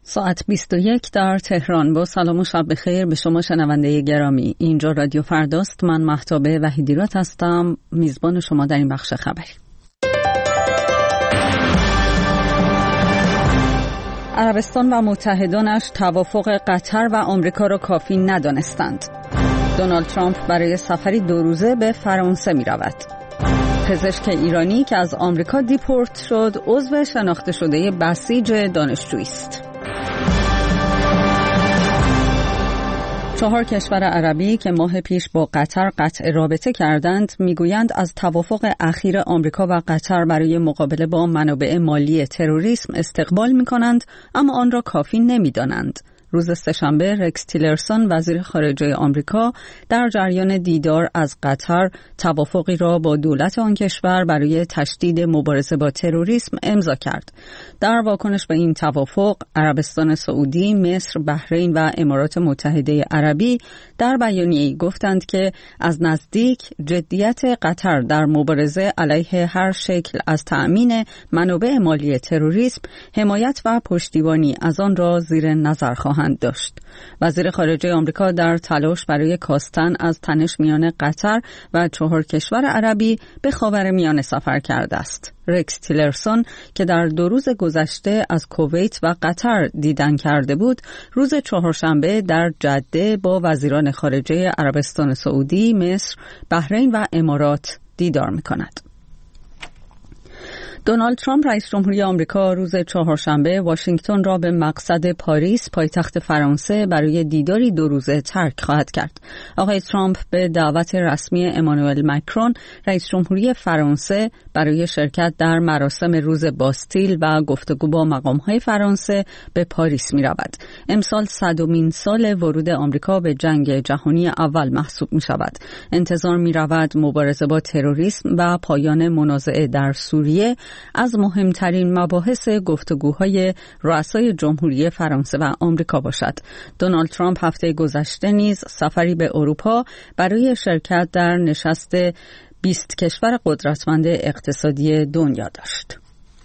ساعت 21 در تهران. با سلام و شب بخیر به شما شنونده گرامی. اینجا رادیو فرداست. من مهتاب وحیدیرات هستم، میزبان شما در این بخش خبری. عربستان و متحدانش توافق قطر و آمریکا را کافی ندانستند. دونالد ترامپ برای سفری 2 روزه به فرانسه می رود. پزشک ایرانی که از آمریکا دیپورت شد عضو شناخته شده بسیج دانشجویی است. 4 کشور عربی که ماه پیش با قطر قطع رابطه کردند میگویند از توافق اخیر آمریکا و قطر برای مقابله با منابع مالی تروریسم استقبال می‌کنند، اما آن را کافی نمی‌دانند. روز سه‌شنبه رکس تیلرسون وزیر خارجه آمریکا در جریان دیدار از قطر توافقی را با دولت آن کشور برای تشدید مبارزه با تروریسم امضا کرد. در واکنش به این توافق، عربستان سعودی، مصر، بحرین و امارات متحده عربی در بیانیه‌ای گفتند که از نزدیک جدیت قطر در مبارزه علیه هر شکل از تأمین منابع مالی تروریسم، حمایت و پشتیبانی از آن را زیر نظر خواهند داشت. وزیر خارجه آمریکا در تلاش برای کاستن از تنش میان قطر و 4 کشور عربی به خاورمیانه سفر کرده است. رکس تیلرسون که در 2 روز گذشته از کویت و قطر دیدن کرده بود، روز چهارشنبه در جده با وزیران خارجه عربستان سعودی، مصر، بحرین و امارات دیدار می‌کند. دونالد ترامپ رئیس جمهوری آمریکا روز چهارشنبه واشنگتن را به مقصد پاریس، پایتخت فرانسه، برای دیداری 2 روزه ترک خواهد کرد. آقای ترامپ به دعوت رسمی امانوئل مکرون رئیس جمهوری فرانسه برای شرکت در مراسم روز باستیل و گفتگو با مقام‌های فرانسه به پاریس می‌رود. امسال 100مین سال ورود آمریکا به جنگ جهانی اول محسوب می‌شود. انتظار می‌رود مبارزه با تروریسم و پایان منازعه در سوریه از مهمترین مباحث گفتگوهای رؤسای جمهوری فرانسه و آمریکا باشد. دونالد ترامپ هفته گذشته نیز سفری به اروپا برای شرکت در نشست 20 کشور قدرتمند اقتصادی دنیا داشت.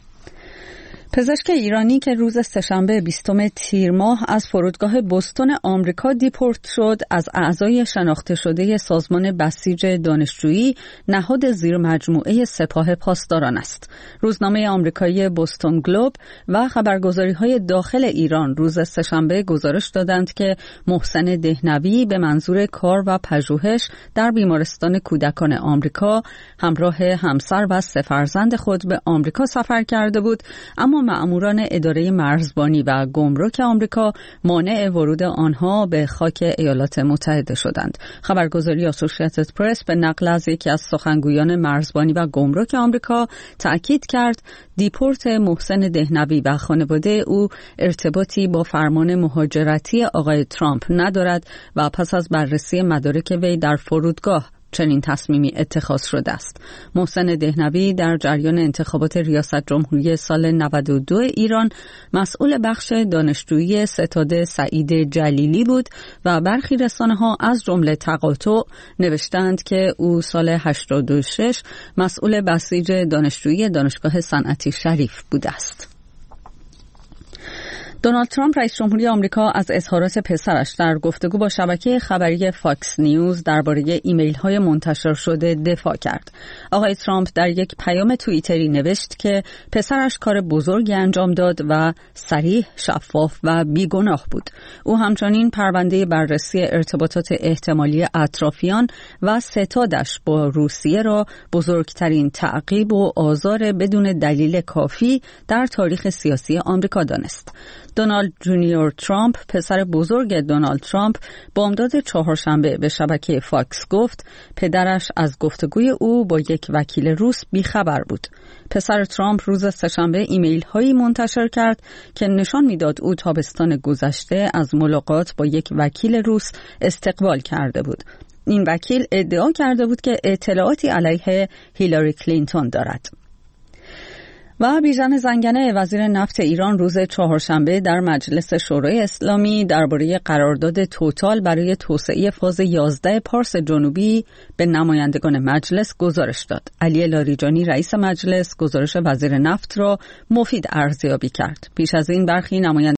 پزشک ایرانی که روز سه‌شنبه 20 تیر ماه از فرودگاه بوستون آمریکا دیپورت شد، از اعضای شناخته شده سازمان بسیج دانشجویی نهاد زیر مجموعه سپاه پاسداران است. روزنامه آمریکایی بوستون گلوب و خبرگزاری‌های داخل ایران روز سه‌شنبه گزارش دادند که محسن دهنوی به منظور کار و پژوهش در بیمارستان کودکان آمریکا همراه همسر و 3 فرزند خود به آمریکا سفر کرده بود، اما مأموران اداره مرزبانی و گمرک آمریکا مانع ورود آنها به خاک ایالات متحده شدند. خبرگزاری اسوسییتد پرس به نقل از یکی از سخنگویان مرزبانی و گمرک آمریکا تأکید کرد دیپورت محسن دهنوی و خانواده او ارتباطی با فرمان مهاجرتی آقای ترامپ ندارد و پس از بررسی مدارک وی در فرودگاه چنین تصمیمی اتخاذ شده است. محسن دهنوی در جریان انتخابات ریاست جمهوری سال 92 ایران مسئول بخش دانشجویی ستاد سعید جلیلی بود و برخی رسانه‌ها از جمله تقاطع نوشتند که او سال 86 مسئول بسیج دانشجویی دانشگاه صنعتی شریف بوده است. دونالد ترامپ رئیس جمهوری آمریکا از اظهارات پسرش در گفتگو با شبکه خبری فاکس نیوز درباره ایمیل‌های منتشر شده دفاع کرد. آقای ترامپ در یک پیام توییتری نوشت که پسرش کار بزرگی انجام داد و صریح، شفاف و بیگناه بود. او همچنین پرونده بررسی ارتباطات احتمالی اطرافیان و ستادش با روسیه را بزرگترین تعقیب و آزار بدون دلیل کافی در تاریخ سیاسی آمریکا دانست. دونالد جونیور ترامپ، پسر بزرگ دونالد ترامپ، بامداد چهارشنبه به شبکه فاکس گفت پدرش از گفتگوی او با یک وکیل روس بیخبر بود. پسر ترامپ روز سه‌شنبه ایمیل هایی منتشر کرد که نشان میداد او تابستان گذشته از ملاقات با یک وکیل روس استقبال کرده بود. این وکیل ادعا کرده بود که اطلاعاتی علیه هیلاری کلینتون دارد. و بیژن زنگنه وزیر نفت ایران روز چهارشنبه در مجلس شورای اسلامی درباره قرارداد توتال برای توسعه فاز 11 پارس جنوبی به نمایندگان مجلس گزارش داد. علی لاریجانی رئیس مجلس گزارش وزیر نفت را مفید ارزیابی کرد. پیش از این برخی نمایندگان